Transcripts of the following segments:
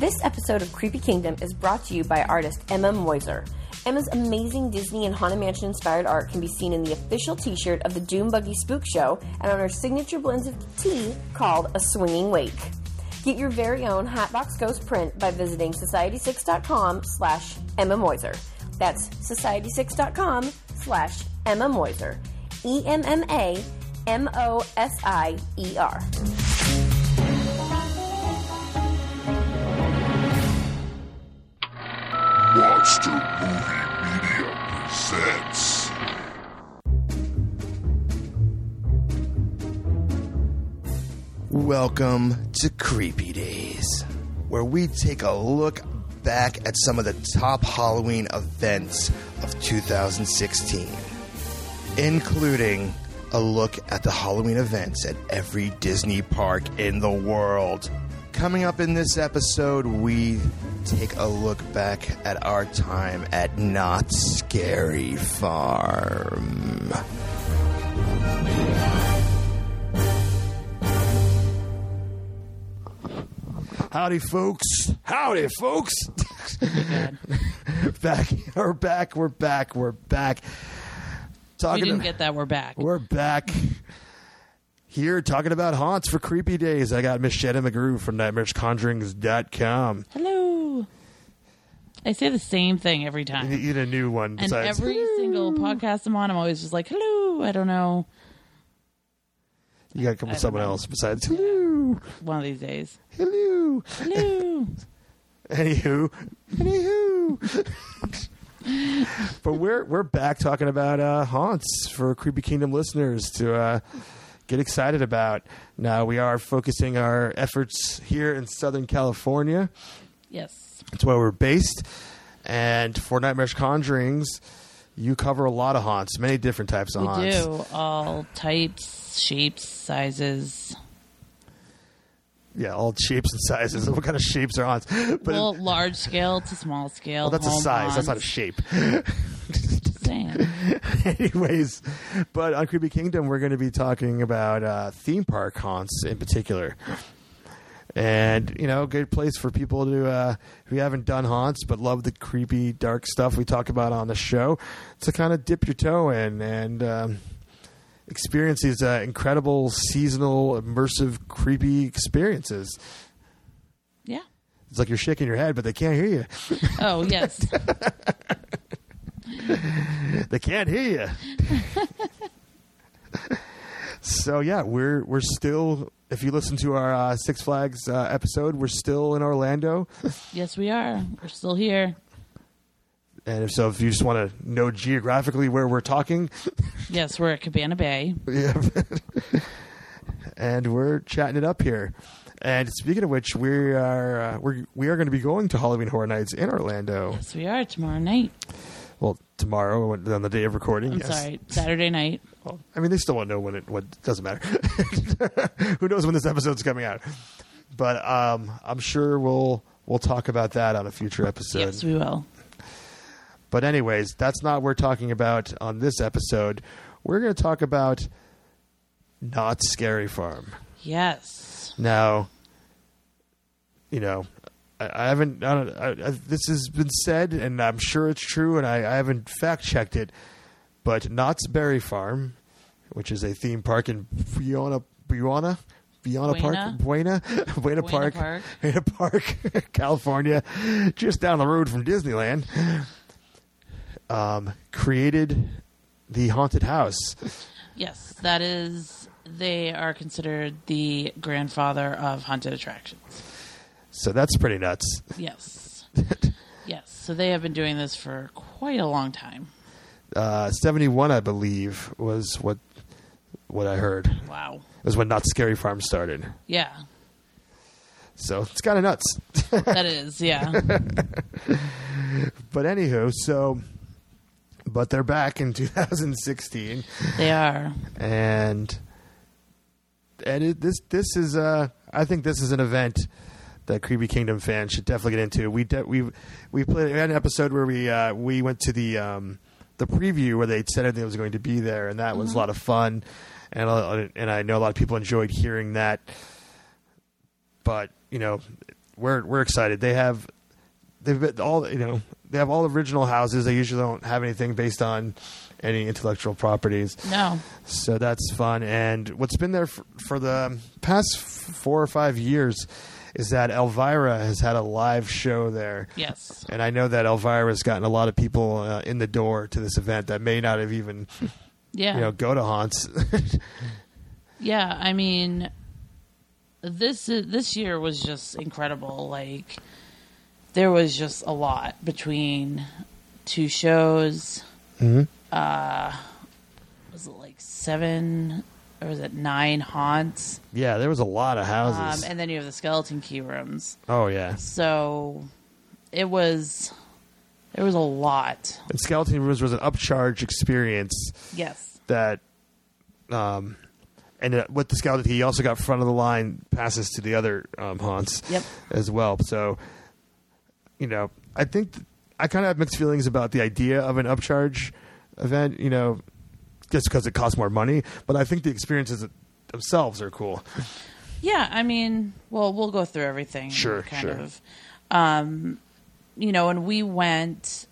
This episode of Creepy Kingdom is brought to you by artist Emma Moiser. Emma's amazing Disney and Haunted Mansion inspired art can be seen in the official t-shirt of the Doom Buggy Spook Show and on her signature blends of tea called A Swinging Wake. Get your very own Hatbox Ghost print by visiting society6.com/Emma Moiser. That's society6.com/Emma Moiser. EMMAMOSIER. Monster Movie Media presents. Welcome to Creepy Days, where we take a look back at some of the top Halloween events of 2016, including a look at the Halloween events at every Disney park in the world. Coming up in this episode, we take a look back at our time at Knott's Scary Farm. Howdy, folks. Howdy, folks. We're back. We didn't get that. We're back. We're back. Here talking about haunts for Creepy Days. I got Miss Shannon McGrew from NightmaresConjurings.com. Hello. I say the same thing every time. You need a new one. And besides, every single podcast I'm on, I'm always just like, hello. I don't know. You got to come with someone else besides, hello. One of these days. Hello. Hello. Anywho. But we're back talking about haunts for Creepy Kingdom listeners to get excited about. Now, we are focusing our efforts here in Southern California. Yes. That's where we're based. And for Nightmares Conjurings, you cover a lot of haunts, many different types of haunts. We do. All types, shapes, sizes. Yeah, all shapes and sizes. What kind of shapes are haunts? But large scale to small scale. Well, that's a size. Haunts. That's not a shape. Just saying. Anyways, but on Creepy Kingdom, we're going to be talking about theme park haunts in particular. And, good place for people to, who haven't done haunts but love the creepy, dark stuff we talk about on the show, to kind of dip your toe in and experience these incredible, seasonal, immersive, creepy experiences. Yeah. It's like you're shaking your head, but they can't hear you. Oh, yes. They can't hear you. So, yeah, we're still... If you listen to our Six Flags episode, we're still in Orlando. Yes, we are. We're still here. And if you just want to know geographically where we're talking. Yes, we're at Cabana Bay. Yeah. And we're chatting it up here. And speaking of which, we are going to be going to Halloween Horror Nights in Orlando. Yes, we are. Tomorrow night. Well, tomorrow, on the day of recording. I'm sorry, Saturday night. Well, I mean, they still won't know when it doesn't matter. Who knows when this episode's coming out? But I'm sure we'll talk about that on a future episode. Yes, we will. But anyways, that's not what we're talking about on this episode. We're going to talk about Knott's Scary Farm. Yes. Now, I haven't. This has been said, and I'm sure it's true, and I haven't fact checked it. But Knott's Berry Farm, which is a theme park in Buena Park, California, just down the road from Disneyland, created the haunted house. Yes, that is. They are considered the grandfather of haunted attractions. So that's pretty nuts. Yes. Yes. So they have been doing this for quite a long time. 71, I believe, was what I heard. Wow. It was when Knott's Scary Farm started. Yeah. So it's kind of nuts. That is, yeah. But anywho, but they're back in 2016. They are. And this is I think this is an event that Creepy Kingdom fans should definitely get into. We had an episode where we went to the preview where they said everything was going to be there, and that was a lot of fun. And I know a lot of people enjoyed hearing that. But we're excited. They have all the original houses. They usually don't have anything based on any intellectual properties. No. So that's fun. And what's been there for the past 4 or 5 years is that Elvira has had a live show there. Yes. And I know that Elvira has gotten a lot of people in the door to this event that may not have even, go to Haunts. Yeah, I mean, this year was just incredible. Like, there was just a lot between 2 shows. Mm-hmm. Was it like 7 or was it 9 Haunts? Yeah, there was a lot of houses. And then you have the Skeleton Key Rooms. Oh, yeah. So there was a lot. And Skeleton Rooms was an upcharge experience. Yes. That, and with the Skeleton Key, you also got front of the line passes to the other Haunts as well. So, I think I kind of have mixed feelings about the idea of an upcharge event, just because it costs more money. But I think the experiences themselves are cool. Yeah, I mean, well, we'll go through everything. Sure. Of. When we went,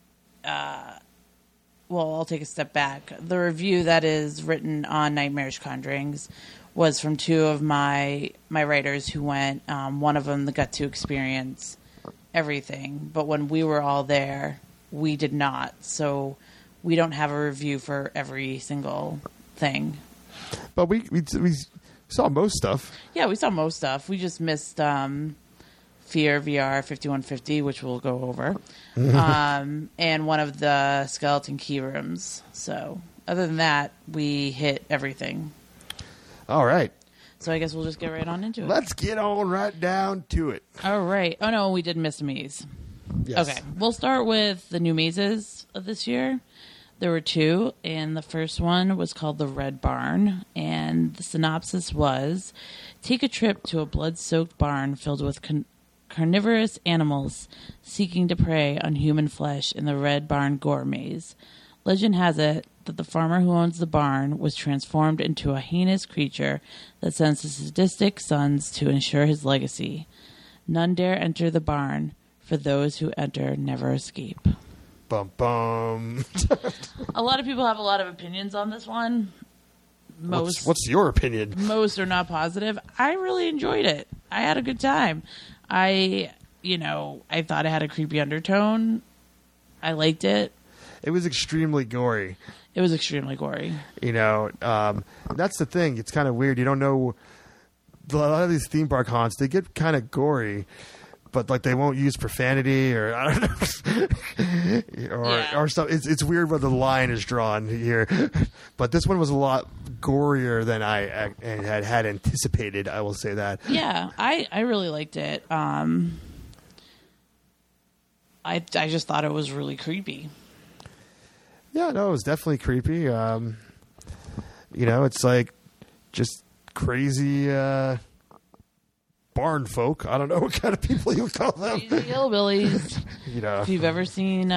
I'll take a step back. The review that is written on Nightmarish Conjurings was from 2 of my writers who went. One of them got to experience everything, but when we were all there, we did not. So we don't have a review for every single thing. But we saw most stuff. Yeah, we saw most stuff. We just missed Fear VR 5150, which we'll go over, and one of the Skeleton Key Rooms. So other than that, we hit everything. All right. So I guess we'll just get right on into it. Let's get on right down to it. All right. Oh, no, we did miss a maze. Yes. Okay. We'll start with the new mazes of this year. There were 2, and the first one was called the Red Barn, and the synopsis was, take a trip to a blood-soaked barn filled with carnivorous animals seeking to prey on human flesh in the Red Barn gore maze. Legend has it that the farmer who owns the barn was transformed into a heinous creature that sends his sadistic sons to ensure his legacy. None dare enter the barn, for those who enter never escape. Bum, bum. A lot of people have a lot of opinions on this one. What's your opinion? Most are not positive. I really enjoyed it. I had a good time. I thought it had a creepy undertone. I liked it. It was extremely gory. It was extremely gory. That's the thing. It's kind of weird. You don't know. A lot of these theme park haunts, they get kind of gory, but like they won't use profanity or I don't know, or stuff. It's weird where the line is drawn here. But this one was a lot gorier than I had anticipated. I will say that. Yeah, I really liked it. I just thought it was really creepy. Yeah, no, it was definitely creepy. It's like just crazy barn folk. I don't know what kind of people you would call them. Crazy hillbillies. If you've ever seen,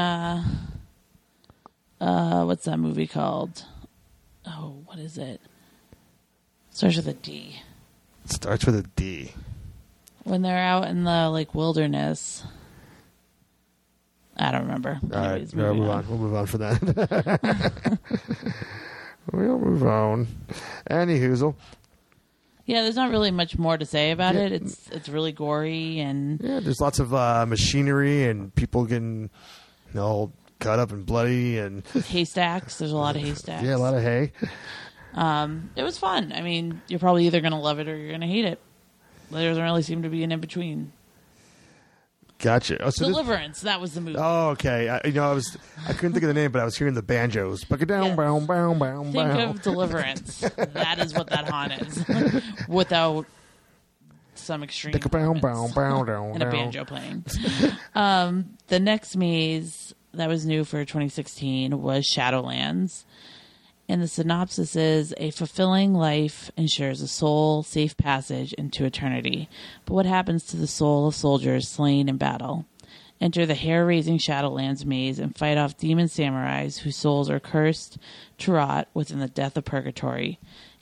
what's that movie called? Oh, what is it? Starts with a D. It starts with a D. When they're out in the wilderness. I don't remember. Anyways, all right, we'll move on. We'll move on for that. We'll move on. Anyhoozle. Yeah, there's not really much more to say about it. It's really gory and there's lots of machinery and people getting all cut up and bloody and haystacks. There's a lot of haystacks. Yeah, a lot of hay. It was fun. I mean, you're probably either going to love it or you're going to hate it. There doesn't really seem to be an in between. Gotcha. Oh, so Deliverance. That was the movie. Oh, okay. I couldn't think of the name, but I was hearing the banjos. Think of Deliverance. That is what that haunt is, without some extreme and a banjo playing. The next maze that was new for 2016 was Shadowlands. And the synopsis is, a fulfilling life ensures a soul safe passage into eternity. But what happens to the soul of soldiers slain in battle? Enter the hair-raising Shadowlands maze and fight off demon samurais whose souls are cursed to rot within the death of purgatory.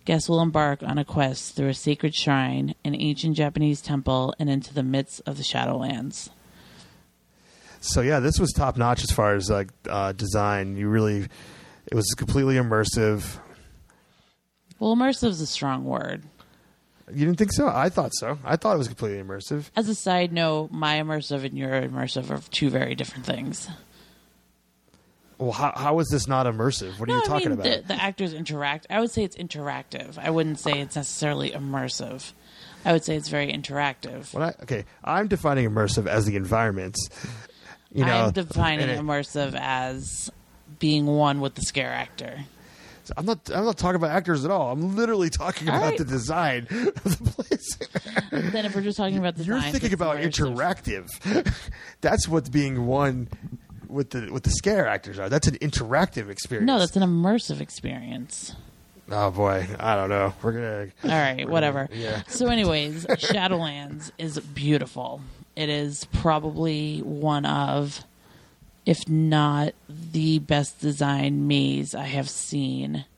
Guests will embark on a quest through a sacred shrine, an ancient Japanese temple, and into the midst of the Shadowlands. So yeah, this was top notch as far as like design. It was completely immersive. Well, immersive is a strong word. You didn't think so? I thought so. I thought it was completely immersive. As a side note, my immersive and your immersive are two very different things. Well, how is this not immersive? What are you talking about? The actors interact. I would say it's interactive. I wouldn't say it's necessarily immersive. I would say it's very interactive. I'm defining immersive as the environments. I'm defining immersive as being one with the scare actor. I'm not talking about actors at all. I'm literally talking about the design of the place. Then if we're just talking about design, you're thinking about interactive. That's what's being one with the scare actors are. That's an interactive experience. No, that's an immersive experience. Oh boy, I don't know. All right, whatever. Yeah. So, anyways, Shadowlands is beautiful. It is probably one of, if not the best designed maze I have seen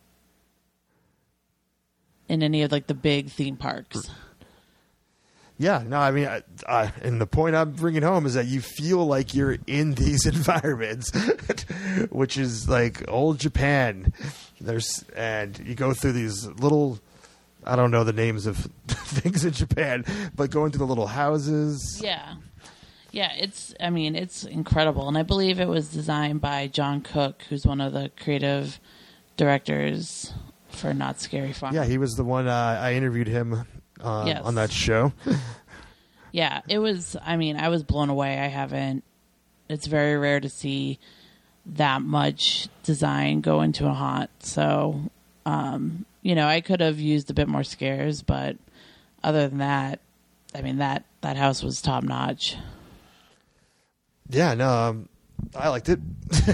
in any of like the big theme parks. Yeah, no, I mean, and the point I'm bringing home is that you feel like you're in these environments, which is like old Japan. And you go through these little, I don't know the names of things in Japan, but going to the little houses. Yeah. Yeah, it's incredible. And I believe it was designed by John Cook, who's one of the creative directors for Knott's Scary Farm. Yeah, he was the one, I interviewed him on that show. Yeah, it was, I was blown away. It's very rare to see that much design go into a haunt. So, I could have used a bit more scares, but other than that, that house was top notch. Yeah, no, I liked it.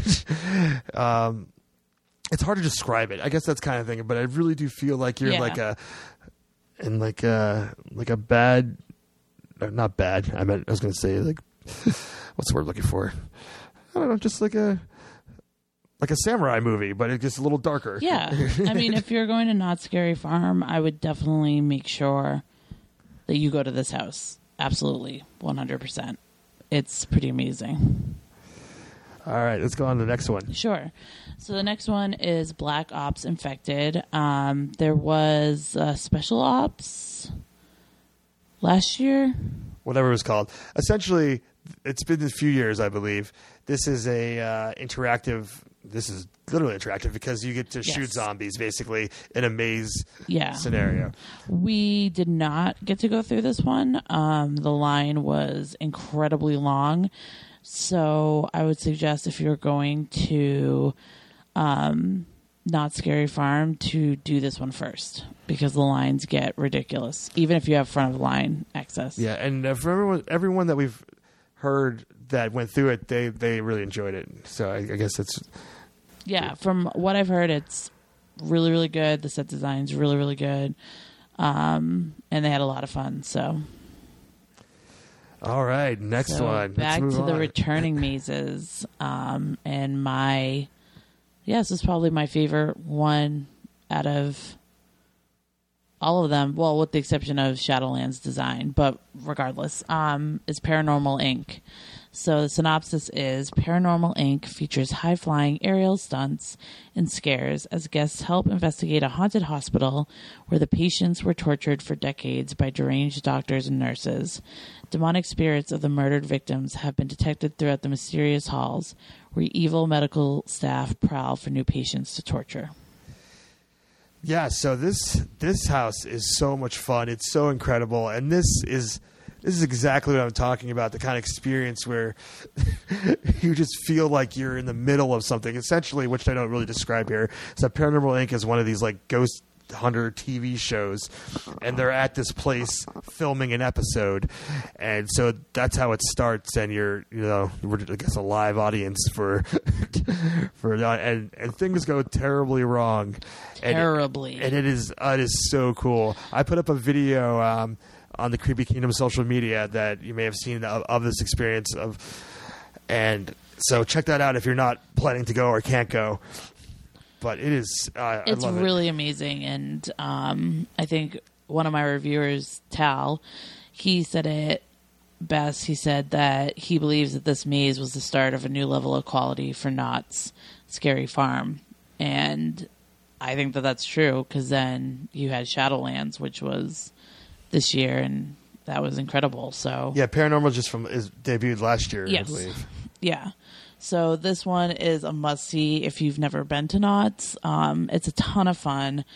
It's hard to describe it. I guess that's kind of thing, but I really do feel like you're like a bad, not bad. I was going to say like, what's the word I'm looking for? I don't know, just like a samurai movie, but it gets a little darker. Yeah, if you're going to Knott's Scary Farm, I would definitely make sure that you go to this house. Absolutely, 100%. It's pretty amazing. All right, let's go on to the next one. Sure. So the next one is Black Ops Infected. There was Special Ops last year. Whatever it was called. Essentially, it's been a few years, I believe. This is a interactive. This is literally interactive because you get to shoot zombies basically in a maze scenario. We did not get to go through this one. The line was incredibly long. So I would suggest if you're going to Knott's Scary Farm to do this one first because the lines get ridiculous, even if you have front of line access. Yeah, and for everyone that we've heard that went through it, they really enjoyed it. So I guess it's... Yeah, from what I've heard, it's really, really good. The set design's really, really good. And they had a lot of fun, so... All right, next one. Back to the returning mazes. And this is probably my favorite one out of all of them. Well, with the exception of Shadowlands design, but regardless, is Paranormal Inc. So the synopsis is Paranormal Inc. features high-flying aerial stunts and scares as guests help investigate a haunted hospital where the patients were tortured for decades by deranged doctors and nurses. Demonic spirits of the murdered victims have been detected throughout the mysterious halls where evil medical staff prowl for new patients to torture. Yeah, so this house is so much fun. It's so incredible, and this is exactly what I'm talking about, the kind of experience where you just feel like you're in the middle of something, essentially, which I don't really describe here. So Paranormal Inc. is one of these like ghost hunter TV shows, and they're at this place filming an episode, and so that's how it starts, and we're I guess a live audience for and things go terribly wrong. Terribly. And it is so cool. I put up a video on the Creepy Kingdom social media that you may have seen of this experience and so check that out if you're not planning to go or can't go. but it is. I It's love really amazing, and I think one of my reviewers, Tal, he said it best. He said that he believes that this maze was the start of a new level of quality for Knott's Scary Farm, and I think that that's true, because then you had Shadowlands, which was this year, and that was incredible. So Yeah, Paranormal is debuted last year, yes, I believe. yeah. So this one is a must-see if you've never been to Knott's. It's a ton of fun.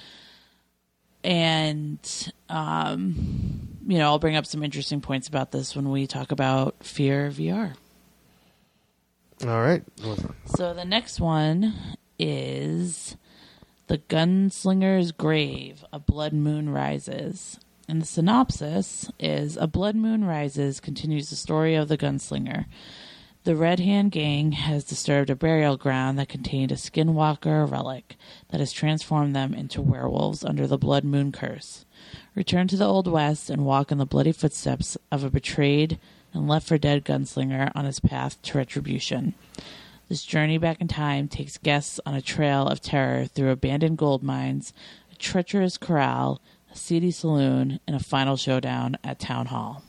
And, I'll bring up some interesting points about this when we talk about Fear VR. All right. So the next one is The Gunslinger's Grave, A Blood Moon Rises. And the synopsis is A Blood Moon Rises continues the story of the gunslinger. The Red Hand Gang has disturbed a burial ground that contained a skinwalker relic that has transformed them into werewolves under the Blood Moon curse. Return to the Old West and walk in the bloody footsteps of a betrayed and left-for-dead gunslinger on his path to retribution. This journey back in time takes guests on a trail of terror through abandoned gold mines, a treacherous corral, a seedy saloon, and a final showdown at Town Hall.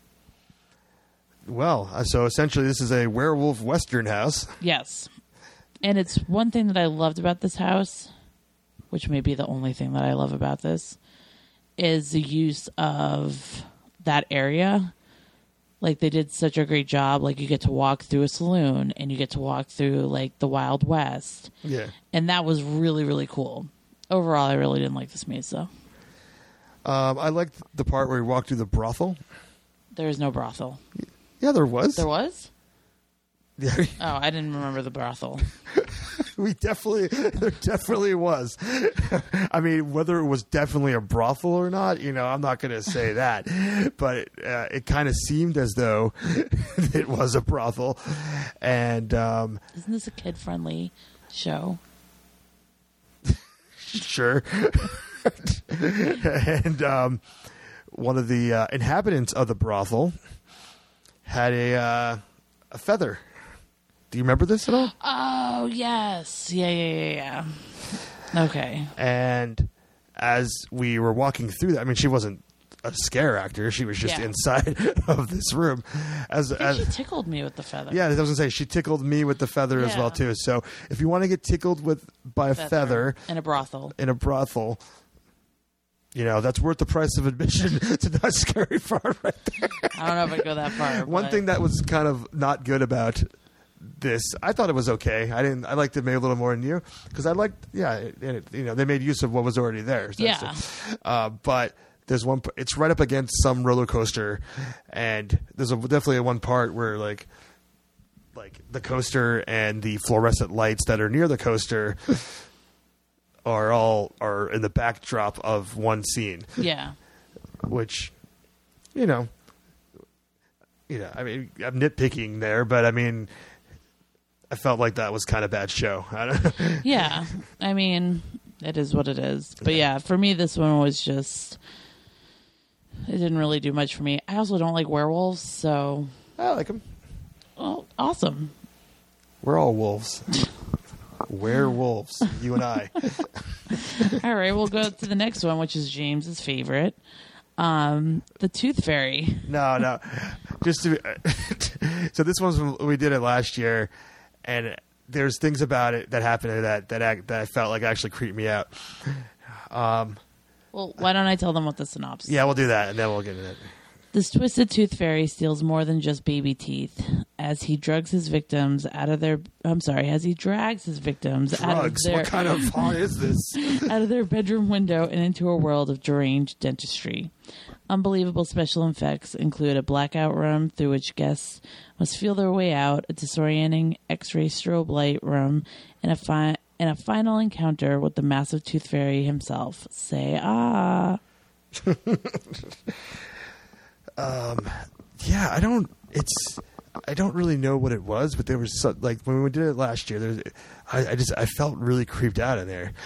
Well, so essentially this is a werewolf western house. Yes. And it's one thing that I loved about this house, which may be the only thing that I love about this, is the use of that area. Like, they did such a great job. Like, you get to walk through a saloon and you get to walk through, like, the Wild West. Yeah. And that was really, really cool. Overall, I really didn't like this maze, though. I liked the part where we walked through the brothel. There is no brothel. Yeah, there was. There was? Yeah. Oh, I didn't remember the brothel. There definitely was. I mean, whether it was definitely a brothel or not, I'm not going to say that. But it kind of seemed as though it was a brothel. And Isn't this a kid-friendly show? sure. And one of the inhabitants of the brothel had a feather. Do you remember this at all? Oh, yes. Yeah. Okay. And as we were walking through that, I mean, she wasn't a scare actor. She was just inside of this room. She tickled me with the feather. Yeah, I was going to say, she tickled me with the feather as well, too. So if you want to get tickled by a feather in a brothel, that's worth the price of admission to that Scary Farm right there. I don't know if I'd go that far. One thing that was kind of not good about this, I thought it was okay. I liked it maybe a little more than you, because I liked, they made use of what was already there. So but there's one, it's right up against some roller coaster, and there's definitely one part where like the coaster and the fluorescent lights that are near the coaster are in the backdrop of one scene. Yeah. Which, I mean, I'm nitpicking there, but I mean, I felt like that was kind of bad show. Yeah. I mean, it is what it is. But yeah, for me, this one was just, it didn't really do much for me. I also don't like werewolves, so. I like them. Well, awesome. We're all wolves. Werewolves, you and I. All right, we'll go to the next one, which is James's favorite, the Tooth Fairy. No, so this one's we did it last year, and there's things about it that happened that I felt like actually creeped me out. Well, why don't I tell them what the synopsis? Yeah, we'll do that, and then we'll get into it. This twisted tooth fairy steals more than just baby teeth as he drags his victims out of their What kind of font is this? out of their bedroom window and into a world of deranged dentistry. Unbelievable special effects include a blackout room through which guests must feel their way out, a disorienting X-ray strobe light room, and a final encounter with the massive tooth fairy himself. Say ah. Yeah, I don't really know what it was, but there was like when we did it last year, I felt really creeped out in there,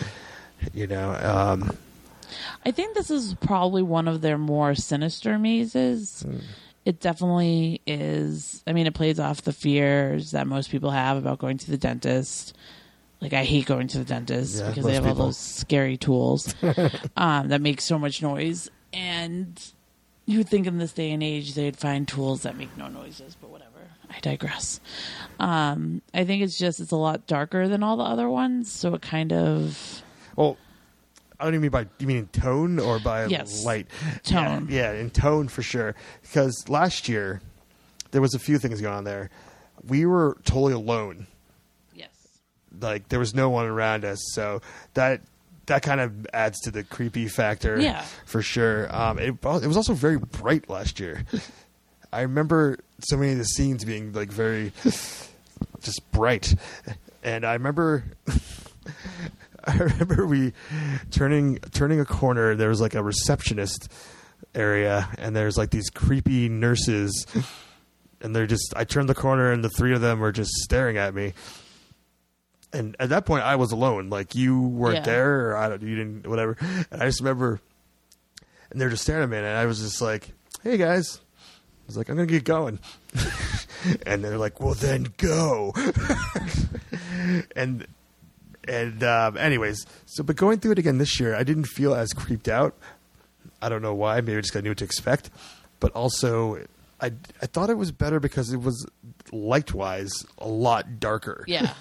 I think this is probably one of their more sinister mazes. It definitely is. I mean, it plays off the fears that most people have about going to the dentist. Like, I hate going to the dentist Yeah, because they most have all people. those scary tools that make so much noise. And you would think in this day and age they'd find tools that make no noises, but whatever. I digress. I think it's a lot darker than all the other ones, so it kind of... Well, I don't even mean by, you mean in tone or by Yes. light? Tone. Yeah, in tone for sure. Because last year, there was a few things going on there. We were totally alone. Yes. Like, there was no one around us. So that kind of adds to the creepy factor. Yeah. For sure. It was also very bright last year. I remember so many of the scenes being, like, very just bright. And I remember... we turning a corner. There was like a receptionist area, and there's like these creepy nurses, and I turned the corner, and the three of them were just staring at me. And at that point, I was alone. Like, you weren't there, or you didn't, whatever. And I just remember, and they're just staring at me, and I was just like, "Hey guys," I was like, "I'm gonna get going," and they're like, "Well, then go," and. Anyways, but going through it again this year, I didn't feel as creeped out. I don't know why. Maybe just 'cause I knew what to expect. But also, I thought it was better because it was light-wise a lot darker. Yeah.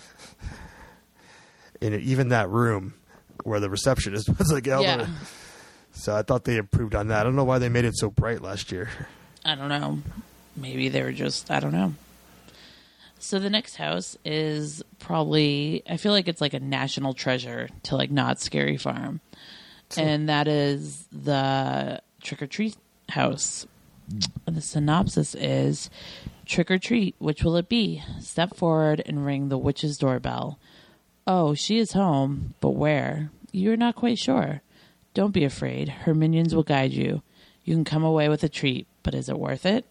In even that room where the receptionist was like, Yeah. So I thought they improved on that. I don't know why they made it so bright last year. I don't know. Maybe they were I don't know. So the next house is probably, I feel like it's like a national treasure to like Knott's Scary Farm. And that is the Trick or Treat house. And the synopsis is, trick or treat, which will it be? Step forward and ring the witch's doorbell. Oh, she is home, but where? You are not quite sure. Don't be afraid. Her minions will guide you. You can come away with a treat, but is it worth it?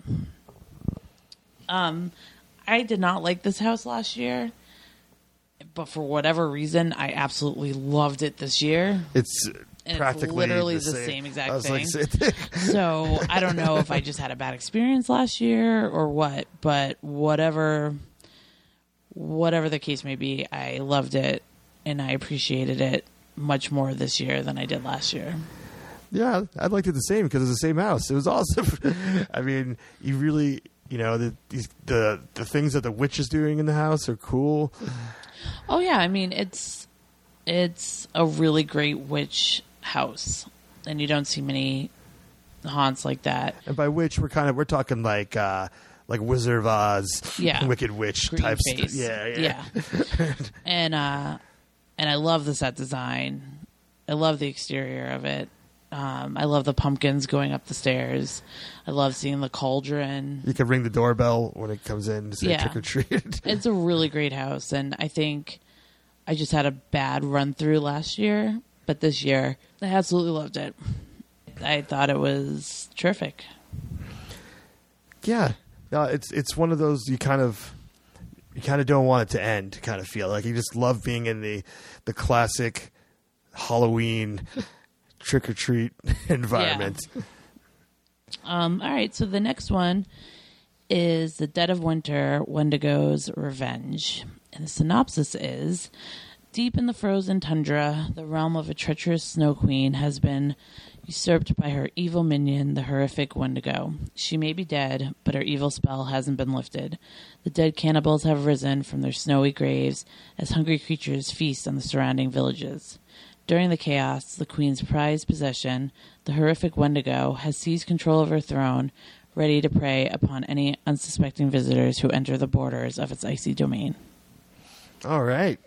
I did not like this house last year, but for whatever reason, I absolutely loved it this year. It's And practically it's literally the the same exact I was thing. Like, So I don't know if I just had a bad experience last year or what, but whatever the case may be, I loved it and I appreciated it much more this year than I did last year. yeah, I'd liked it the same because it's the same house. It was awesome. I mean, you really... You know, the things that the witch is doing in the house are cool. Oh yeah, I mean it's a really great witch house, and you don't see many haunts like that. And by witch, we're talking like Wizard of Oz, Wicked Witch Green type stuff. face. Yeah. And I love the set design. I love the exterior of it. I love the pumpkins going up the stairs. I love seeing the cauldron. You can ring the doorbell when it comes in to say trick or treat. It's a really great house, and I think I just had a bad run through last year, but this year I absolutely loved it. I thought it was terrific. Yeah, no, it's one of those you kind of don't want it to end. Kind of feel like you just love being in the classic Halloween trick or treat environment. Yeah. All right, so the next one is The Dead of Winter, Wendigo's Revenge. And the synopsis is, deep in the frozen tundra, the realm of a treacherous snow queen has been usurped by her evil minion, the horrific Wendigo. She may be dead, but her evil spell hasn't been lifted. The dead cannibals have risen from their snowy graves as hungry creatures feast on the surrounding villages. During the chaos, the queen's prized possession, the horrific Wendigo, has seized control of her throne, ready to prey upon any unsuspecting visitors who enter the borders of its icy domain. All right.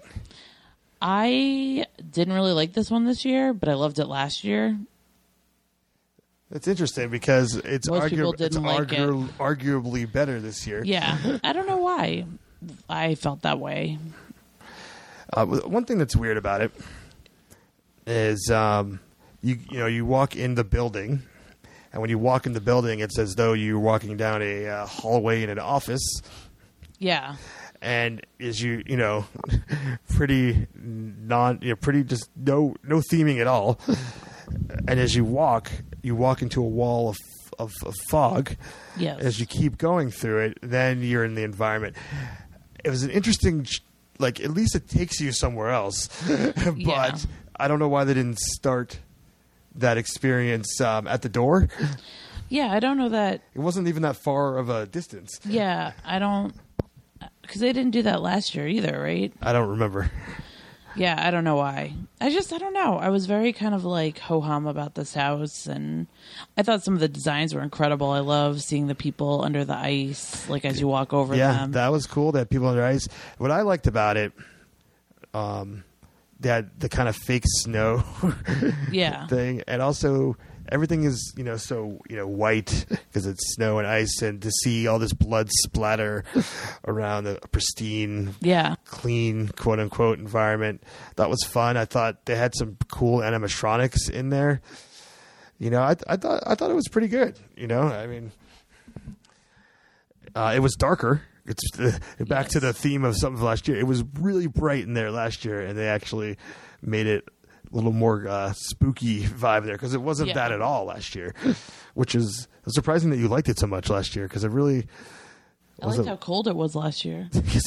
I didn't really like this one this year, but I loved it last year. It's interesting because it's Most people didn't like it. Arguably better this year. Yeah, I don't know why I felt that way. One thing that's weird about it is you walk in the building, and when you walk in the building, it's as though you're walking down a hallway in an office. Yeah. And is pretty pretty just no theming at all. And as you walk into a wall of fog. Yes. As you keep going through it, then you're in the environment. It was an interesting like at least it takes you somewhere else. But Yeah. I don't know why they didn't start that experience at the door. Yeah, I don't know that. It wasn't even that far of a distance. Yeah, I don't. Because they didn't do that last year either, right? I don't remember. Yeah, I don't know why. I don't know. I was very kind of like ho-hum about this house, and I thought some of the designs were incredible. I love seeing the people under the ice, like as you walk over them. That was cool. That people under ice. What I liked about it, that the kind of fake snow Yeah. thing, and also everything is so white because it's snow and ice, and to see all this blood splatter around the pristine, Yeah. clean, quote unquote environment, that was fun. I thought they had some cool animatronics in there. I thought it was pretty good. I mean, it was darker. It's back to the theme of something last year. It was really bright in there last year, and they actually made it a little more spooky vibe there, because it wasn't that at all last year, which is surprising that you liked it so much last year, because it really I liked how cold it was last year.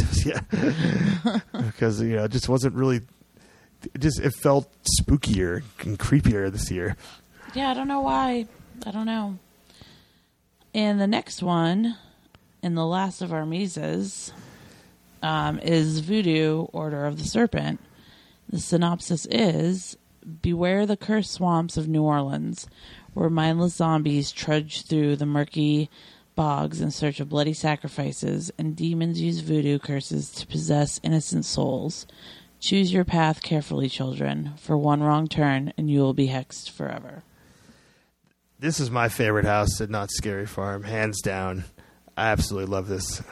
because it just wasn't really. It felt spookier and creepier this year. Yeah, I don't know why. I don't know. And the next one, and the last of our mazes, is Voodoo Order of the Serpent. The synopsis is: beware the cursed swamps of New Orleans, where mindless zombies trudge through the murky bogs in search of bloody sacrifices, and demons use voodoo curses to possess innocent souls. Choose your path carefully, children, for one wrong turn and you will be hexed forever. This is my favorite house at Not Scary Farm, hands down. I absolutely love this.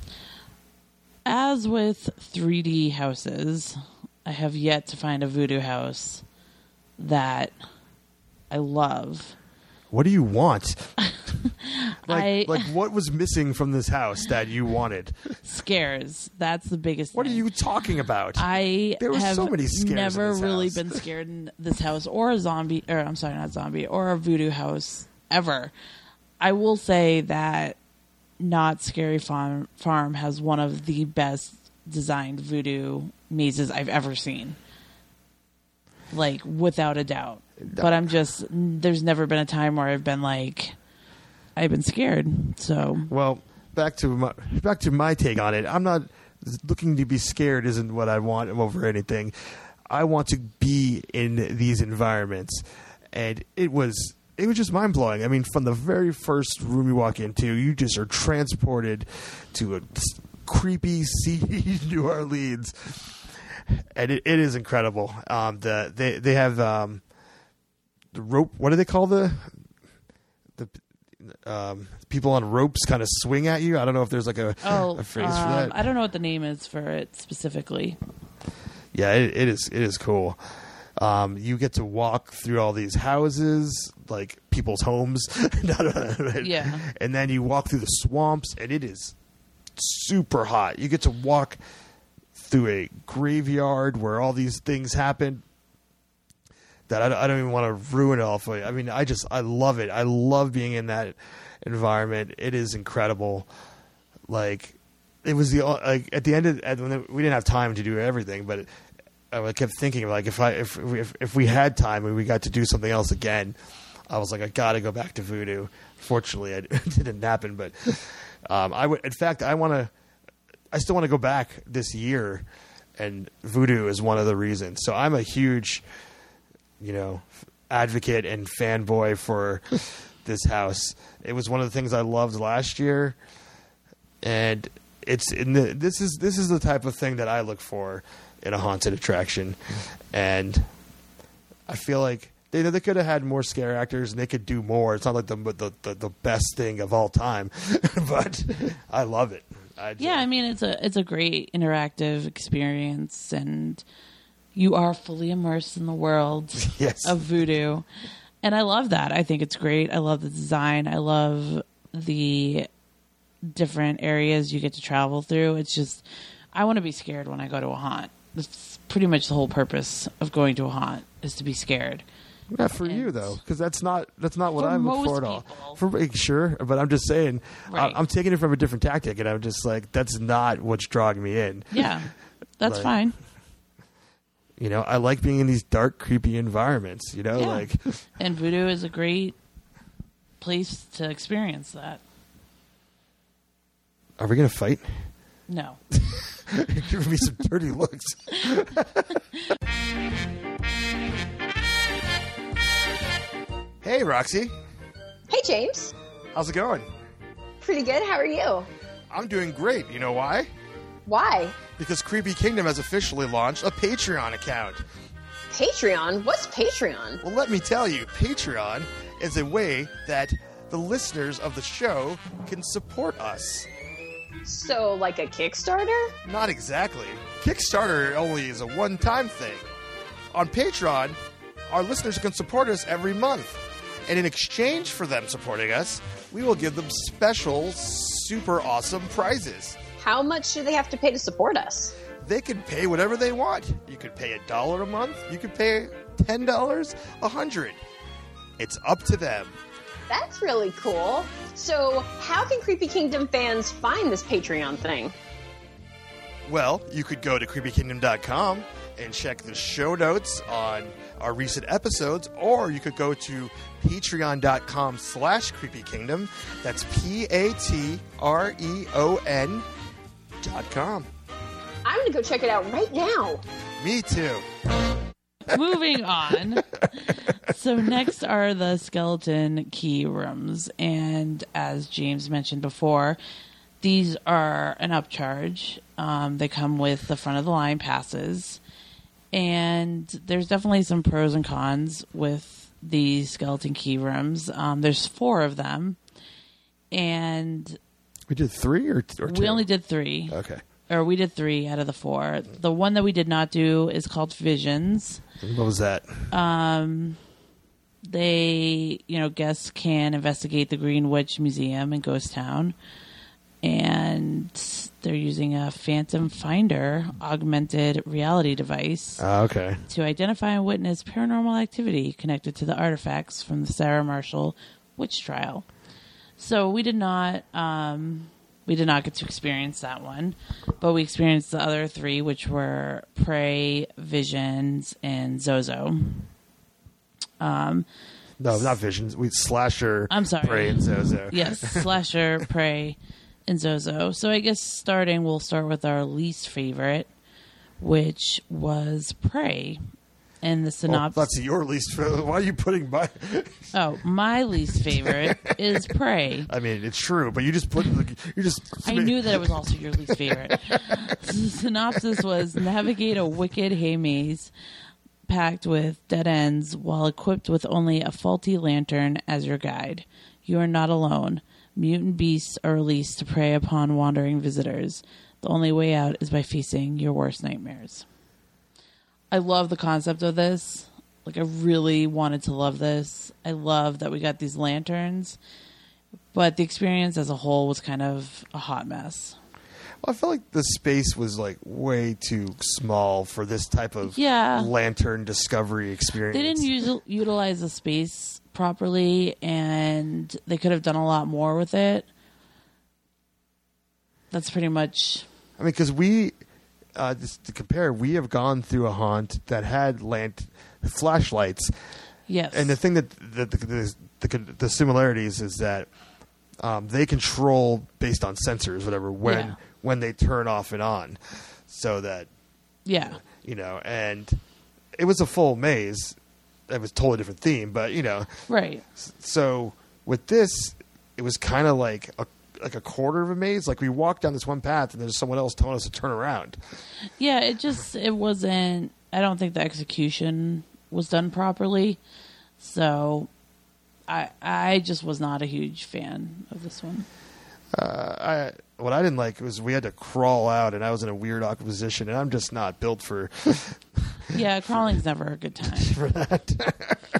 As with 3D houses, I have yet to find a voodoo house that I love. What do you want? like what was missing from this house that you wanted? Scares. That's the biggest What thing. are you talking about? There were have so many scares never in this really house. been scared in this house, or a zombie, or I'm sorry, not zombie, or a voodoo house ever. I will say that Not Scary Farm has one of the best designed voodoo mazes I've ever seen. Like, without a doubt. But there's never been a time where I've been scared. So, Well, back to my take on it. I'm not looking to be scared. Isn't what I want over anything. I want to be in these environments, and it was just mind blowing. I mean, from the very first room you walk into, you just are transported to a creepy, seedy New Orleans, and it is incredible. They have the rope. What do they call the people on ropes kind of swing at you? I don't know if there's like a phrase for that. I don't know what the name is for it specifically. Yeah, it is cool. You get to walk through all these houses, like people's homes. Yeah. And then you walk through the swamps, and it is super hot. You get to walk through a graveyard where all these things happen. That I don't even want to ruin it all for you. I mean, I love it. I love being in that environment. It is incredible. Like, it was at the end of we didn't have time to do everything, but I kept thinking, like, if we had time and we got to do something else again, I was like, I got to go back to voodoo. Fortunately, it didn't happen, but in fact, I still want to go back this year, and voodoo is one of the reasons. So I'm a huge, advocate and fanboy for this house. It was one of the things I loved last year, and this is the type of thing that I look for in a haunted attraction, and I feel like they could have had more scare actors and they could do more. It's not like the best thing of all time, but I love it. I mean, it's a great interactive experience, and you are fully immersed in the world Yes. of voodoo. And I love that. I think it's great. I love the design. I love the different areas you get to travel through. It's just, I want to be scared when I go to a haunt. That's pretty much the whole purpose of going to a haunt, is to be scared. Not for you though, because that's not what I look for at all. people. Sure, but I'm just saying, Right. I'm taking it from a different tactic, and I'm just like, that's not what's drawing me in. Yeah. That's Like, fine. You know, I like being in these dark, creepy environments. You know, Yeah. like And Voodoo is a great place to experience that. are we gonna fight? No. You're giving me some dirty looks. Hey, Roxy, Hey, James. how's it going? Pretty good. How are you? I'm doing great. You know why? Why? Because Creepy Kingdom has officially launched a Patreon account. Patreon? What's Patreon? Well, let me tell you, Patreon is a way that the listeners of the show can support us. So, like a Kickstarter? Not exactly. Kickstarter only is a one-time thing. On Patreon, our listeners can support us every month. And in exchange for them supporting us, we will give them special, super awesome prizes. How much do they have to pay to support us? They can pay whatever they want. You could pay $1 a month. You could pay $10, $100. It's up to them. That's really cool. So, how can Creepy Kingdom fans find this Patreon thing? Well, you could go to creepykingdom.com and check the show notes on our recent episodes, or you could go to patreon.com/creepykingdom. That's patreon.com. I'm going to go check it out right now. Me too. Moving on. So next are the skeleton key rooms. And as James mentioned before, these are an upcharge. They come with the front of the line passes. And there's definitely some pros and cons with these skeleton key rooms. There's 4 of them. And We did 3 or 2? we only did 3. Okay. Or we did 3 out of the 4. The one that we did not do is called Visions. What was that? They, guests can investigate the Green Witch Museum in Ghost Town. And they're using a Phantom Finder augmented reality device Okay. to identify and witness paranormal activity connected to the artifacts from the Sarah Marshall witch trial. So we did not get to experience that one, but we experienced the other 3, which were Prey, Visions, and Zozo. No, not Visions. We Slasher. I'm sorry. Prey and Zozo. Yes, Slasher, Prey, and Zozo. So I guess we'll start with our least favorite, which was Prey. And the Oh, synopsis. that's your least. Why are you putting my? My least favorite is Prey. I mean, it's true, but you just put. You just. I knew that it was also your least favorite. The synopsis was: navigate a wicked hay maze packed with dead ends while equipped with only a faulty lantern as your guide. You are not alone. Mutant beasts are released to prey upon wandering visitors. The only way out is by facing your worst nightmares. I love the concept of this. Like, I really wanted to love this. I love that we got these lanterns. But the experience as a whole was kind of a hot mess. I felt like the space was like way too small for this type of Yeah. lantern discovery experience. They didn't utilize the space properly, and they could have done a lot more with it. That's pretty much... I mean, because we, just to compare, we have gone through a haunt that had flashlights, Yes. and the thing that the similarities is that they control based on sensors, whatever, when they turn off and on, so that Yeah. and it was a full maze. It was a totally different theme, but Right. so with this, it was kind of like a quarter of a maze. Like we walked down this one path, and there's someone else telling us to turn around. Yeah, it wasn't... I don't think the execution was done properly. So I just was not a huge fan of this one. What I didn't like was we had to crawl out, and I was in a weird awkward position, and I'm just not built for Yeah, crawling's never a good time. for that.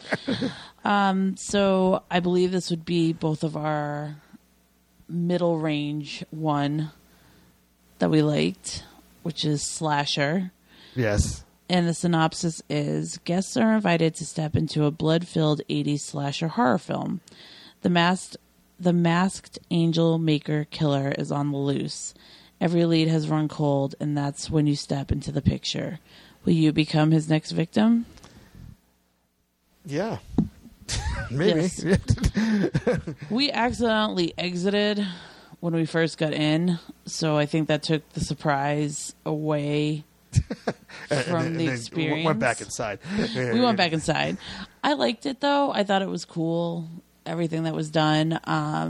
So I believe this would be both of our middle range one that we liked, which is Slasher. Yes. And the synopsis is: guests are invited to step into a blood-filled 80s slasher horror film. The masked angel maker killer is on the loose, Every lead has run cold, and that's when you step into the picture. Will you become his next victim? Yeah. Maybe. Yes. We accidentally exited when we first got in, so I think that took the surprise away from the experience. Went back inside. We went back inside. I liked it, though. I thought it was cool, everything that was done.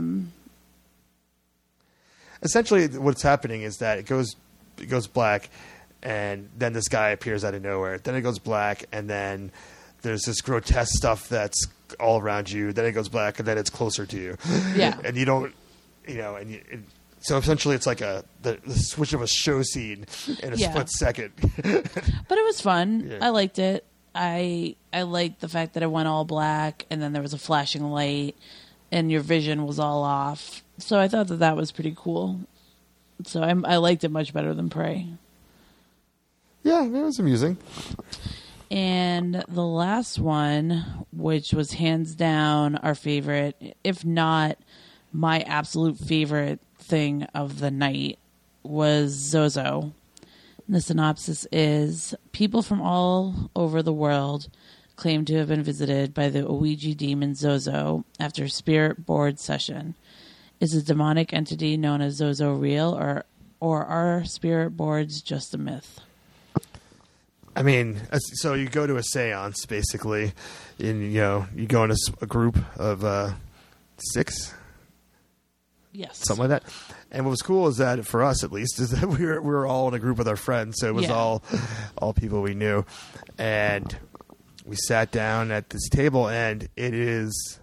Essentially, what's happening is that it goes black, and then this guy appears out of nowhere. Then it goes black, and then there's this grotesque stuff that's all around you. Then it goes black, and then it's closer to you. Yeah. And you don't, so essentially it's like the switch of a show scene in a split second. But it was fun. Yeah. I liked it. I liked the fact that it went all black, and then there was a flashing light, and your vision was all off. So I thought that was pretty cool. So I liked it much better than Prey. Yeah, it was amusing. And the last one, which was hands down our favorite, if not my absolute favorite thing of the night, was Zozo. The synopsis is, people from all over the world claim to have been visited by the Ouija demon Zozo after a spirit board session. Is a demonic entity known as Zozo real, or are spirit boards just a myth? I mean, so you go to a seance, basically, and, you go in a group of 6? Yes. Something like that. And what was cool is that, for us at least, is that we were all in a group with our friends, so it was all people we knew. And we sat down at this table, and it is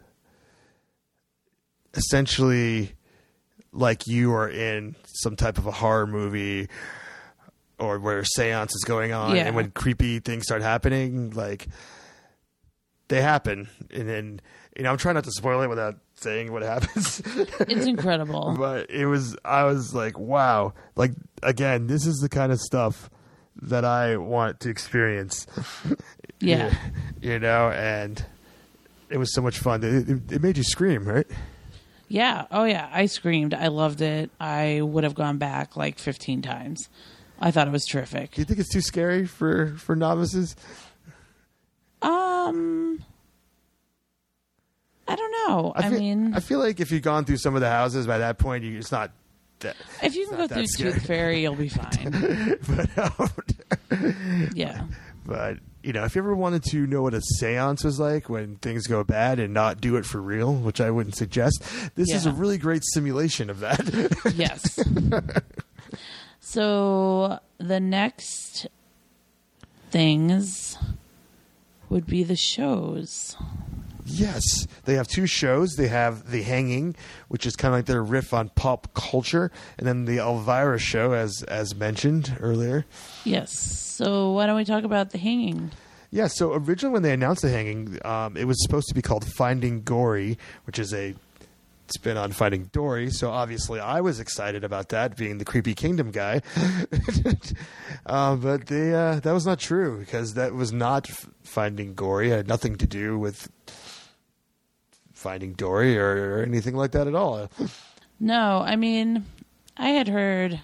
essentially like you are in some type of a horror movie, or where a seance is going on, and when creepy things start happening, like, they happen. And then, I'm trying not to spoil it without saying what happens. It's incredible. But I was like, wow. Like, again, this is the kind of stuff that I want to experience. Yeah. And it was so much fun. It made you scream, right? Yeah. Oh, yeah. I screamed. I loved it. I would have gone back like 15 times. I thought it was terrific. Do you think it's too scary for novices? I don't know. I feel like if you've gone through some of the houses by that point, it's not that. If you can go through Tooth Fairy, you'll be fine. Yeah. But, if you ever wanted to know what a seance was like when things go bad and not do it for real, which I wouldn't suggest, this is a really great simulation of that. Yes. So the next things would be the shows. Yes. They have 2 shows. They have The Hanging, which is kind of like their riff on pop culture, and then the Elvira show, as mentioned earlier. Yes. So why don't we talk about The Hanging? Yeah, so originally when they announced The Hanging, it was supposed to be called Finding Gory, which is a spin on Finding Dory. So obviously I was excited about that, being the Creepy Kingdom guy. But that was not true, because that was not Finding Gory. It had nothing to do with Finding Dory or anything like that at all. No, I mean, I had heard,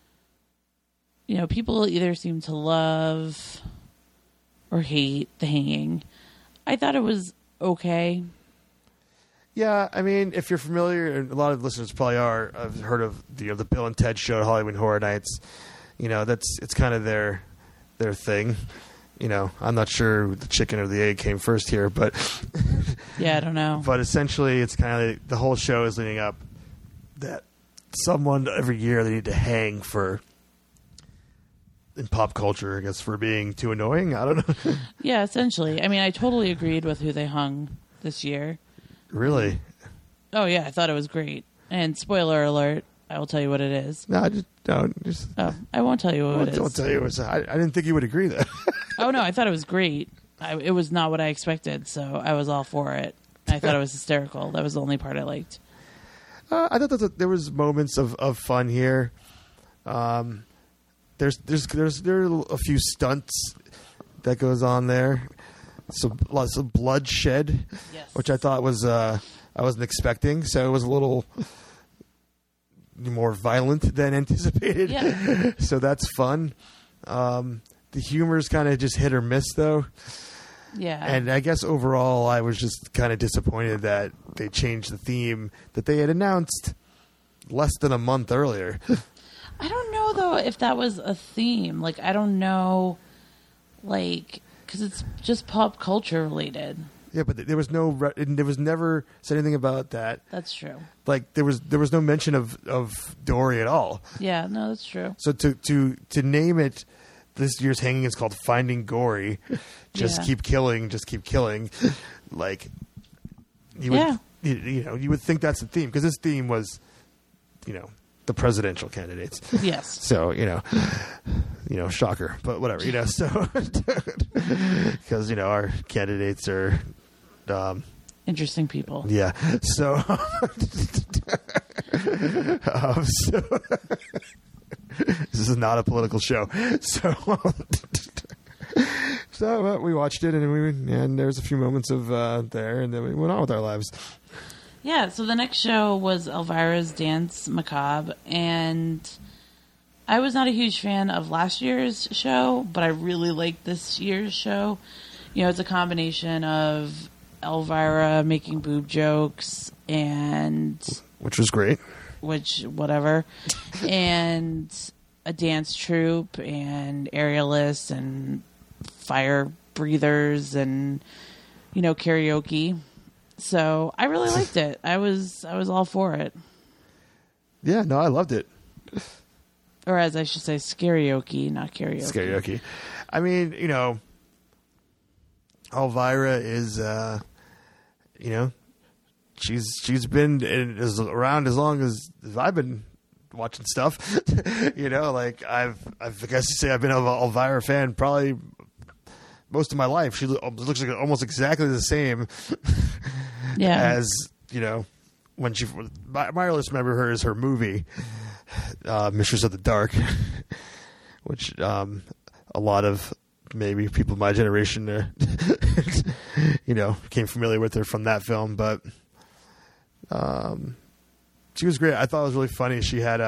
people either seem to love or hate The Hanging. I thought it was okay. Yeah, I mean, if you're familiar, and a lot of listeners probably are, I've heard of the Bill and Ted show at Halloween Horror Nights. It's kind of their thing. I'm not sure the chicken or the egg came first here, but yeah, I don't know. But essentially, it's kind of the whole show is leading up that someone every year they need to hang in pop culture, I guess, for being too annoying. I don't know. Yeah, essentially. I mean, I totally agreed with who they hung this year. Really? Oh, yeah, I thought it was great. And spoiler alert, I will tell you what it is. No, don't. Oh, I won't tell you what it is. Don't tell you. I didn't think you would agree, though. Oh, no, I thought it was great. It was not what I expected, so I was all for it. I thought it was hysterical. That was the only part I liked. I thought that there was moments of fun here. There are a few stunts that goes on there. Lots of bloodshed, yes. Which I thought was I wasn't expecting. So it was a little more violent than anticipated. Yeah. So that's fun. The humor's kind of just hit or miss, though. Yeah. And I guess overall, I was just kind of disappointed that they changed the theme that they had announced less than a month earlier. I don't know, though, if that was a theme. Like, I don't know, like, because it's just pop culture related. Yeah, but there was there was never said anything about that. That's true. Like there was no mention of Dory at all. Yeah, no, that's true. So to name it, this year's hanging is called Finding Gory. Just Yeah. keep killing, just keep killing. Like you would, you would think that's the theme because this theme was, the presidential candidates. Yes. So shocker, but whatever. So because our candidates are. Interesting people. Yeah. So, this is not a political show. So we watched it, and there's a few moments of there, and then we went on with our lives. Yeah. So the next show was Elvira's Dance Macabre, and I was not a huge fan of last year's show, but I really liked this year's show. It's a combination of Elvira making boob jokes which was great. Whatever, and a dance troupe and aerialists and fire breathers and karaoke. So I really liked it. I was all for it. Yeah, no, I loved it. Or as I should say, scarioke, not karaoke. Karaoke. I mean, Elvira is, she's been around as long as I've been watching stuff. Like I guess you say I've been an Elvira fan probably most of my life. She looks like almost exactly the same as when she. My earliest memory of her is her movie, Mistress of the Dark, which a lot of maybe people my generation, became familiar with her from that film. But she was great. I thought it was really funny. She had,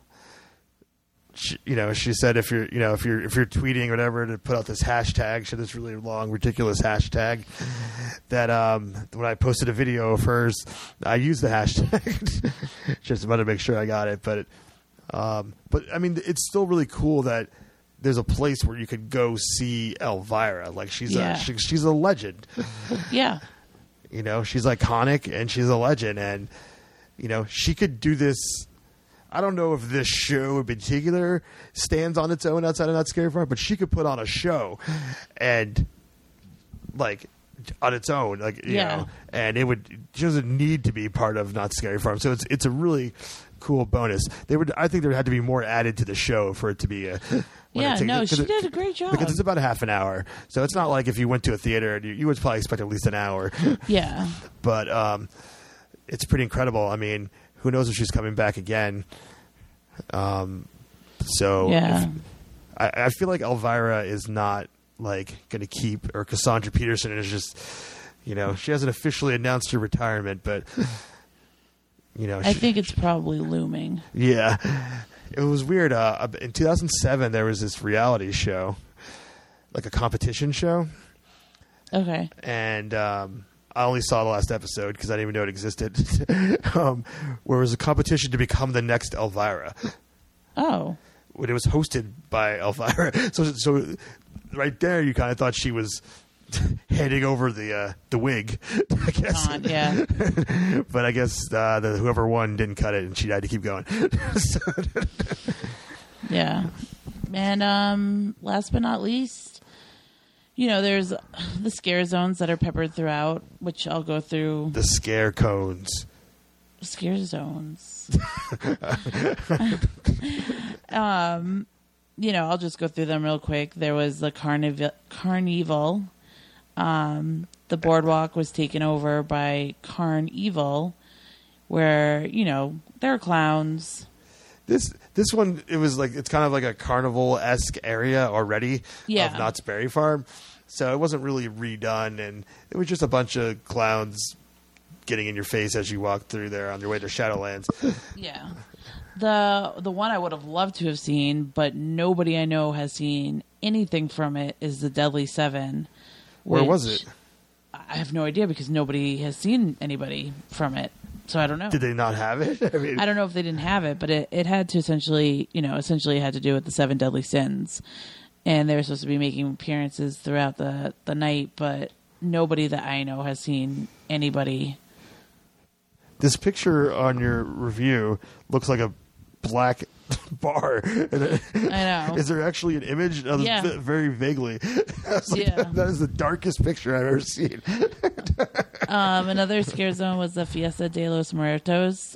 she said if you're tweeting or whatever to put out this hashtag. She had this really long, ridiculous hashtag that when I posted a video of hers, I used the hashtag just about to make sure I got it. But I mean, it's still really cool that there's a place where you could go see Elvira. Like she's a legend. Yeah. She's iconic and she's a legend, and she could do this. I don't know if this show in particular stands on its own outside of Not Scary Farm, but she could put on a show and on its own, and she doesn't need to be part of Not Scary Farm. So it's a really cool bonus. I think there had to be more added to the show for it to be a. She did a great job. Because it's about a half an hour. So it's not like if you went to a theater and you would probably expect at least an hour. Yeah. But it's pretty incredible. I mean, who knows if she's coming back again. So yeah. I feel like Elvira is not going to keep, or Cassandra Peterson is just, she hasn't officially announced her retirement, but I think it's probably looming. Yeah. It was weird. In 2007, there was this reality show, like a competition show. Okay. And I only saw the last episode because I didn't even know it existed. Where it was a competition to become the next Elvira. Oh. When it was hosted by Elvira. So right there, you kind of thought she was handing over the wig, I guess. Yeah. But I guess whoever won didn't cut it, and she had to keep going. Yeah. And last but not least, there's the scare zones that are peppered throughout, which I'll go through. The scare cones. Scare zones. I'll just go through them real quick. There was the Carnival. The boardwalk was taken over by Carnival, where there are clowns. This one, it's kind of like a carnival-esque area already of Knott's Berry Farm, so it wasn't really redone, and it was just a bunch of clowns getting in your face as you walk through there on your way to Shadowlands. Yeah. The one I would have loved to have seen, but nobody I know has seen anything from it, is the Deadly Seven. Where was it? I have no idea because nobody has seen anybody from it. So I don't know. Did they not have it? I mean, I don't know if they didn't have it, but it had to essentially it had to do with the 7 deadly sins. And they were supposed to be making appearances throughout the night, but nobody that I know has seen anybody. This picture on your review looks like a black bar. I know. Is there actually an image? Yeah. Very vaguely. I was like, Yeah. that is the darkest picture I've ever seen. Another scare zone was the Fiesta de los Muertos.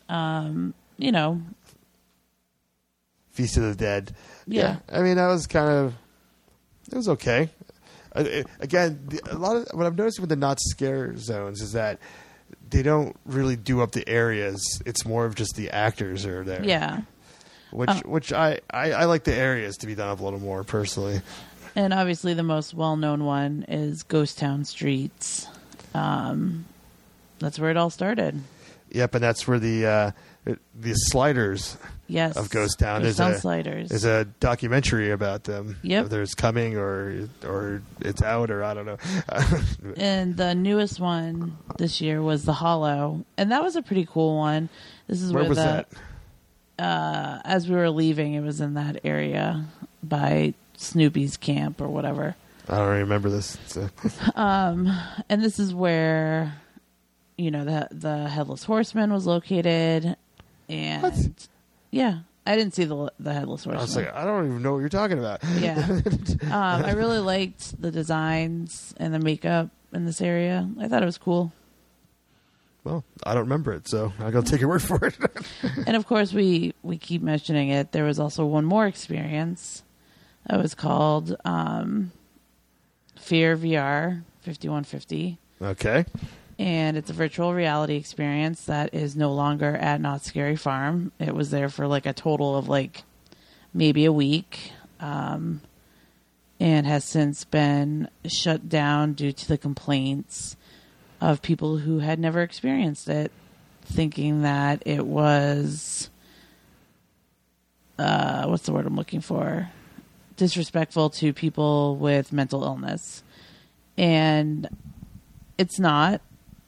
Feast of the Dead. Yeah. I mean, that was it was okay. Again, a lot of what I've noticed with the not scare zones is that they don't really do up the areas. It's more of just the actors are there. Yeah. Which I like the areas to be done up a little more personally. And obviously the most well-known one is Ghost Town Streets. That's where it all started. Yep, and that's where the sliders Yes. of Ghost Town Ghost Town Sliders. is a documentary about them. Yep. Whether it's coming or it's out or I don't know. And the newest one this year was The Hollow. And that was a pretty cool one. This is Where where was that? As we were leaving, it was in that area by Snoopy's camp or whatever. I don't remember this. So. And this is where, the Headless Horseman was located. And What? Yeah, I didn't see the Headless Horseman. I was like, I don't even know what you're talking about. Yeah. I really liked the designs and the makeup in this area. I thought it was cool. Well, I don't remember it, so I'm going to take your word for it. And of course, we keep mentioning it. There was also one more experience. It was called Fear VR 5150. Okay. And it's a virtual reality experience that is no longer at Not Scary Farm. It was there for like a total of maybe a week. And has since been shut down due to the complaints of people who had never experienced it, thinking that it was, what's the word I'm looking for? Disrespectful to people with mental illness. And it's not.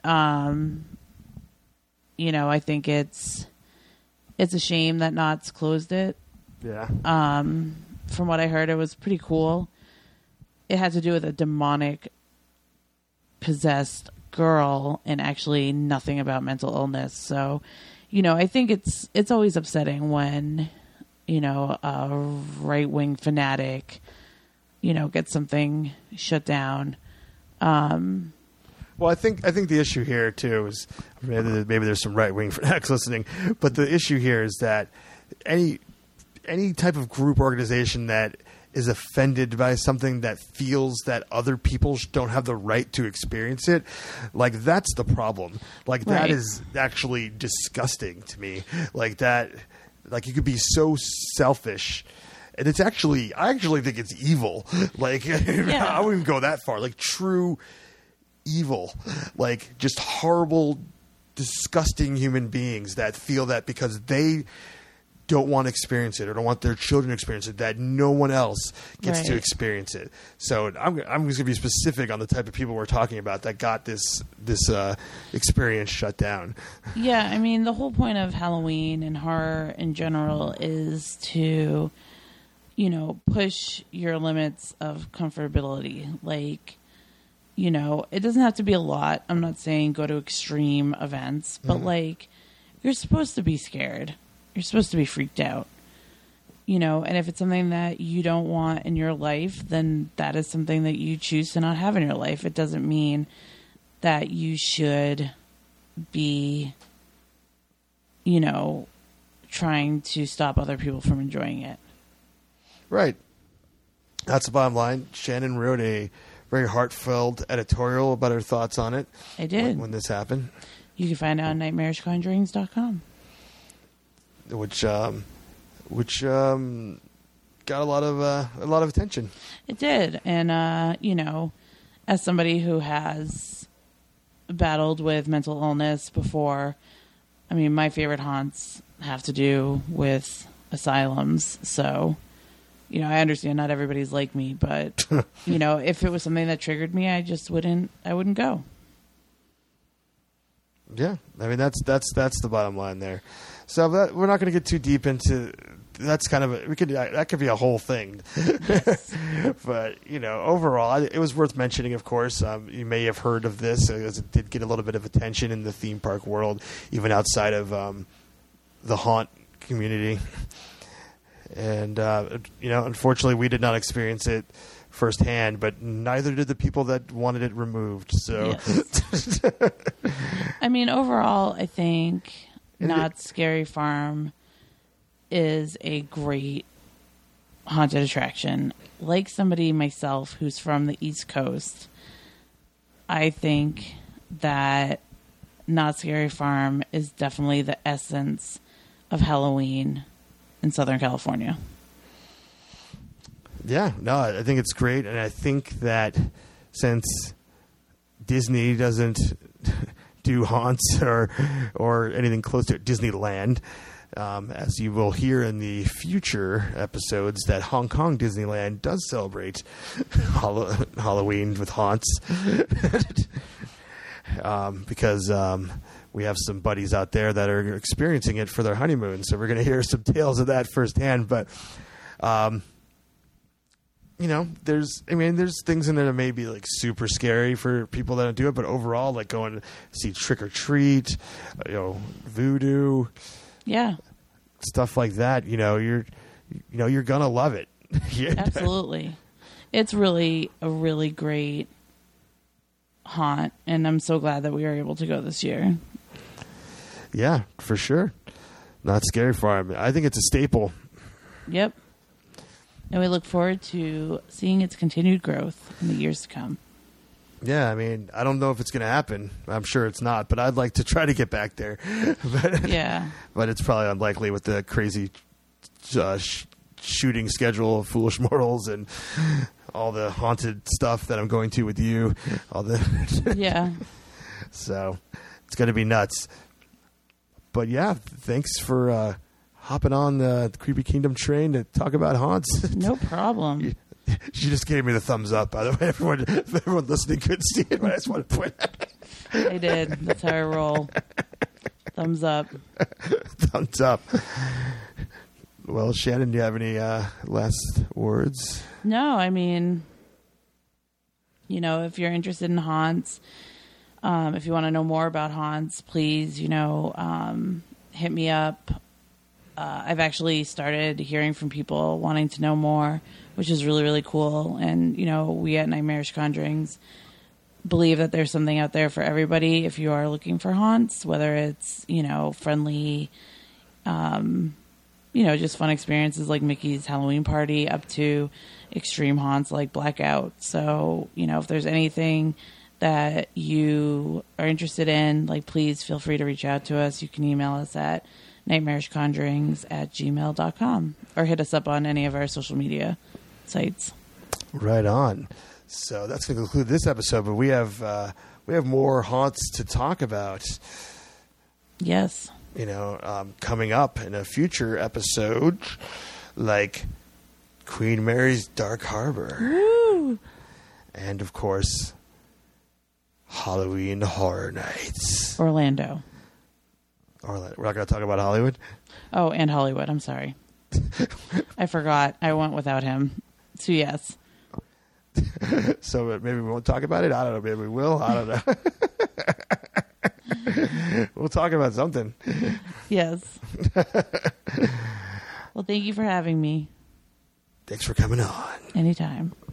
I think it's a shame that Knott's closed it. Yeah. From what I heard, it was pretty cool. It had to do with a demonic possessed girl and actually nothing about mental illness. So, I think it's always upsetting when, a right-wing fanatic, gets something shut down. Well, I think the issue here too is maybe there's some right wing fanatics listening, but the issue here is that any type of group organization that is offended by something that feels that other people don't have the right to experience it, that's the problem. That Right. is actually disgusting to me. That, you could be so selfish. And I actually think it's evil. Yeah. I wouldn't go that far. True evil. Just horrible, disgusting human beings that feel that because they don't want to experience it or don't want their children to experience it, that no one else gets to Right. experience experience it. So I'm just going to be specific on the type of people we're talking about that got this experience shut down. Yeah, I mean, the whole point of Halloween and horror in general is to, push your limits of comfortability. It doesn't have to be a lot. I'm not saying go to extreme events, but you're supposed to be scared. You're supposed to be freaked out. And if it's something that you don't want in your life, then that is something that you choose to not have in your life. It doesn't mean that you should be, trying to stop other people from enjoying it. Right. That's the bottom line. Shannon wrote a very heartfelt editorial about her thoughts on it. I did. When this happened. You can find out on nightmarishconjurings.com. Which got a lot of attention. It did. And, as somebody who has battled with mental illness before. I mean, my favorite haunts have to do with asylums. So, you know, I understand not everybody's like me, but, you know, if it was something that triggered me, I wouldn't go. Yeah, I mean that's the bottom line there. So we're not going to get too deep into. That's kind of that could be a whole thing. Yes. But you know, overall, it was worth mentioning. Of course, you may have heard of this, as it did get a little bit of attention in the theme park world, even outside of the haunt community. And you know, unfortunately, we did not experience it firsthand, but neither did the people that wanted it removed. So, yes. I mean, overall, I think Knott's Scary Farm is a great haunted attraction. Like somebody myself who's from the East Coast, I think that Knott's Scary Farm is definitely the essence of Halloween in Southern California. Yeah, no, I think it's great, and I think that since Disney doesn't do haunts or anything close to Disneyland, as you will hear in the future episodes, that Hong Kong Disneyland does celebrate Halloween with haunts, because we have some buddies out there that are experiencing it for their honeymoon, so we're going to hear some tales of that firsthand, but you know, there's things in there that may be like super scary for people that don't do it, but overall, like going to see Trick or Treat, you know, Voodoo, yeah, stuff like that. You know, you're gonna love it. Absolutely, it's really a really great haunt, and I'm so glad that we were able to go this year. Yeah, for sure. Knott's Scary Farm. I think it's a staple. Yep. And we look forward to seeing its continued growth in the years to come. Yeah, I mean, I don't know if it's going to happen. I'm sure it's not, but I'd like to try to get back there. Yeah. But it's probably unlikely with the crazy shooting schedule of Foolish Mortals and all the haunted stuff that I'm going to with you. Yeah. So it's going to be nuts. But yeah, thanks for hopping on the Creepy Kingdom train to talk about haunts. No problem. She just gave me the thumbs up, by the way. Everyone listening couldn't see it, but I just want to point out. I did. That's how I roll. Thumbs up. Thumbs up. Well, Shannon, do you have any last words? No, I mean, you know, if you're interested in haunts, if you want to know more about haunts, please, you know, hit me up. I've actually started hearing from people wanting to know more, which is really, really cool. And, you know, we at Nightmarish Conjurings believe that there's something out there for everybody if you are looking for haunts, whether it's, you know, friendly, you know, just fun experiences like Mickey's Halloween Party up to extreme haunts like Blackout. So, you know, if there's anything that you are interested in, like, please feel free to reach out to us. You can email us at nightmarishconjurings@gmail.com or hit us up on any of our social media sites. Right on. So that's going to conclude this episode, but we have more haunts to talk about. Yes. You know, coming up in a future episode, like Queen Mary's Dark Harbor. Woo! And, of course, Halloween Horror Nights. Orlando. We're not going to talk about Hollywood? Oh, and Hollywood. I'm sorry. I forgot. I went without him. So, yes. So maybe we won't talk about it? I don't know. Maybe we will. I don't know. We'll talk about something. Yes. Well, thank you for having me. Thanks for coming on. Anytime.